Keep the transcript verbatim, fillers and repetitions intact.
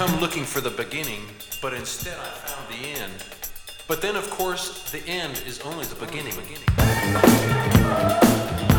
around looking for the beginning, but instead I found the end. But then, of course, the end is only the beginning.